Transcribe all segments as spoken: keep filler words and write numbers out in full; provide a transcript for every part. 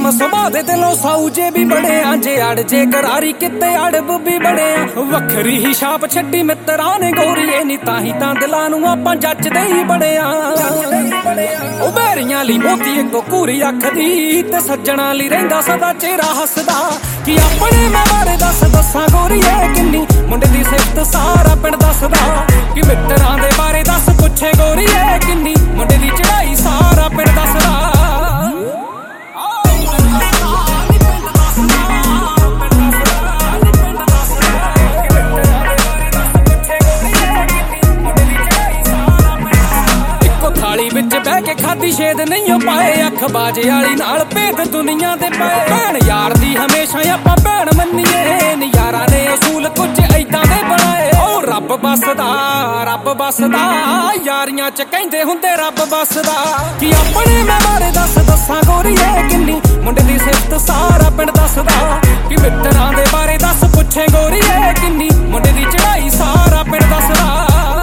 ਨਰਮ ਸੁਭਾਅ ਦੇ ਦਿਲੋਂ ਸਾਊ ਜੇ ਵੀ ਬੜੇ ਆ, ਜੇ ਅੜ ਜੇ ਕਰਾਰੀ ਕਿਤੇ ਅੜਬ ਵੀ ਬੜੇ ਆ। ਵੱਖਰੀ ਹੀ ਛਾਪ ਛੱਡੀ ਮਿੱਤਰਾਂ ਨੇ ਗੋਰੀਏ ਨੀ, ਤਾਂ ਹੀ ਤਾਂ ਦਿਲਾਂ ਨੂੰ ਆਪਾਂ ਜੱਜਦੇ ਹੀ ਬੜੇ ਆ। ਉਹ ਬੈਰੀਆਂ ਲਈ ਮੋਤੀ ਇੱਕੋ ਘੂਰੀ ਅੱਖ ਦੀ, ਤੇ ਸੱਜਣਾ ਲਈ ਰਹਿੰਦਾ ਸਦਾ ਚਿਹਰਾ ਹੱਸਦਾ। ਕਿ ਆਪਣੇ ਮੈਂ ਬਾਰੇ ਦੱਸ ਦੱਸਾਂ ਗੋਰੀਏ ਕਿੰਨੀ, ਮੁੰਡੇ ਦੀ ਸਿਫਤ ਸਾਰਾ ਪਿੰਡ ਦੱਸਦਾ। ਕਿ ਮਿੱਤਰਾਂ ਦੇ ਬਾਰੇ ਦੱਸ ਪੁੱਛੇ ਗੋਰੀਏ ਕਿੰਨੀ, ਮੁੰਡੇ ਦੀ ਚੜਾਈ ਸਾਰਾ ਪਿੰਡ ਦੱਸਦਾ। ਥਾਲੀ ਵਿੱਚ ਬਹਿ ਕੇ ਖਾਦੀ ਛੇਦ ਨਹੀਂ ਪਾਏ, ਅੱਖ ਬਾਜੇ ਵਾਲੀ ਨਾਲ ਭੇਦ ਦੁਨੀਆ ਦੇ ਪਏ। ਭੈਣ ਯਾਰ ਦੀ ਹਮੇਸ਼ਾ ਆਪਾਂ ਭੈਣ ਮੰਨੀਏ, ਨਜ਼ਾਰਾ ਨੇ ਅਸੂਲ ਕੁਝ ਏਦਾਂ ਦੇ ਬਣਾਏ। ਉਹ ਰੱਬ ਬਸਦਾ ਰੱਬ ਬਸਦਾ, ਯਾਰੀਆਂ ਚ ਕਹਿੰਦੇ ਹੁੰਦੇ ਰੱਬ ਬਸਦਾ। ਕਿ ਆਪਣੇ ਮੈਂ ਬਾਰੇ ਦੱਸ ਦੱਸਾਂ ਗੋਰੀਏ ਕਿੰਨੀ, ਮੁੰਡੇ ਦੀ ਸਿਫਤ ਸਾਰਾ ਪਿੰਡ ਦੱਸਦਾ। ਕਿ ਮਿੱਤਰਾਂ ਦੇ ਬਾਰੇ ਦੱਸ ਪੁੱਛੇ ਗੋਰੀਏ ਕਿੰਨੀ, ਮੁੰਡੇ ਦੀ ਚੜਾਈ ਸਾਰਾ ਪਿੰਡ ਦੱਸਦਾ।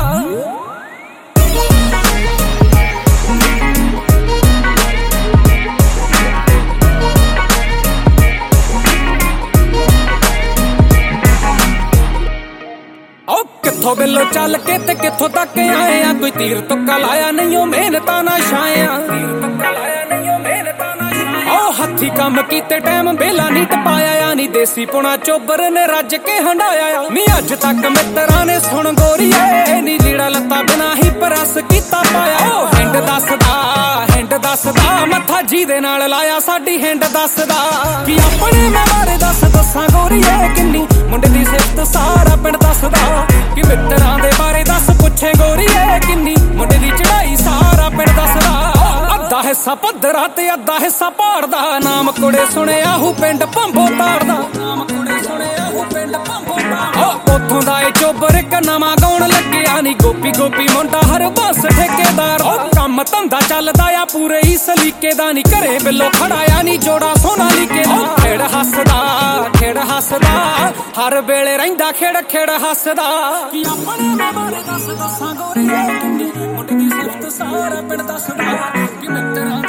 ਕਿੱਥੋਂ ਬਿੱਲੋ ਚੱਲ ਕੇ ਤੇ ਕਿੱਥੋਂ ਤੱਕ ਆਏ ਆ, ਕੋਈ ਤੀਰ ਤੁੱਕਾ ਲਾਇਆ ਨਹੀਂ ਉਹ ਮਿਹਨਤਾਂ ਨਾ ਛਾਇਆ। ਉਹ ਹੱਥੀ ਕੰਮ ਕੀਤੇ ਟਾਈਮ ਬੇਲਾ ਨਹੀਂ ਟਪਾਇਆ ਆ, ਨੀ ਦੇਸੀ ਪੁਣਾ ਚੋਬਰ ਨੇ ਰੱਜ ਕੇ ਹੰਡਾਇਆ ਆ। ਨੀ ਅੱਜ ਤੱਕ ਮਿੱਤਰਾਂ ਨੇ ਸੁਣ ਗੋਰੀਏ, ਨੀ ਲੀੜਾ ਲੱਤਾ ਬਿਨਾ ਹੀ ਪ੍ਰੈਸ ਕੀਤਾ ਪਾਇਆ। ਉਹ ਹਿੰਡ ਦੱਸਦਾ ਹਿੰਡ ਦੱਸਦਾ, ਮੱਥਾ ਜਿਹਦੇ ਨਾਲ ਲਾਇਆ ਸਾਡੀ ਹਿੰਡ ਦੱਸਦਾ। ਕਿ ਆਪਣੇ ਮੈਂ ਬਾਰੇ ਦੱਸ ਦੱਸਾਂ ਗੋਰੀਏ ਕਿੰਨੀ, ਮੁੰਡੇ ਦੀ ਸਿਫਤ ਸਾਰਾ ਪਿੰਡ ਦੱਸਦਾ। ਕਿ ਮਿੱਤਰਾਂ ਦੇ ਬਾਰੇ ਦੱਸ ਪੁੱਛੇ ਗੋਰੀਏ ਕਿੰਨੀ, ਮੁੰਡੇ ਦੀ ਚੜਾਈ ਸਾਰਾ ਪਿੰਡ ਦੱਸਦਾ। ਅੱਧਾ ਹਿੱਸਾ ਪੱਧਰਾ ਤੇ ਅੱਧਾ ਹਿੱਸਾ ਪਹਾੜ ਦਾ, ਨਾਮ ਕੁੜੇ ਸੁਣਿਆ ਹੂ ਪਿੰਡ ਭੰਬੋ ਤਾੜਦਾ। ਨਾਮ ਕੁੜੇ ਸੁਣਿਆ ਹੂ ਪਿੰਡ ਭੰਬੋ ਤਾੜਦਾ। ਉੱਥੋਂ ਦਾ ਇਹ ਚੋਬਰ ਇੱਕ ਨਵਾਂ ਗਾਉਣ ਲੱਗਿਆ ਨੀ, ਗੋਪੀ ਗੋਪੀ ਮੁੰਡਾ ਹਰ ਬਸ ਠੇਕੇਦਾਰ। ਉਹ ਕੰਮ ਧੰਦਾ ਚੱਲਦਾ ਆ ਪੂਰੇ ਹੀ ਸਲੀਕੇ ਦਾ, ਨੀ ਘਰੇ ਬਿੱਲੋ ਖੜਾਇਆ ਨੀ ਜੋੜਾ ਸੋਨਾ ਲੀਕੇ ਦਾ। ਖੇੜ ਹੱਸਦਾ ਖੇੜ ਹੱਸਦਾ, ਹਰ ਵੇਲੇ ਰਹਿੰਦਾ ਖੇੜ ਖੇੜ ਹੱਸਦਾ। ਕਿ ਆਪਣੇ ਮੈਂ ਬਾਰੇ ਦੱਸ ਦੱਸਾਂ ਗੋਰੀਏ ਕਿੰਨੀ, ਮੁੰਡੇ ਦੀ ਸਿਫਤ ਸਾਰਾ ਪਿੰਡ ਦੱਸਦਾ। ਕਿ ਮਿੱਤਰਾਂ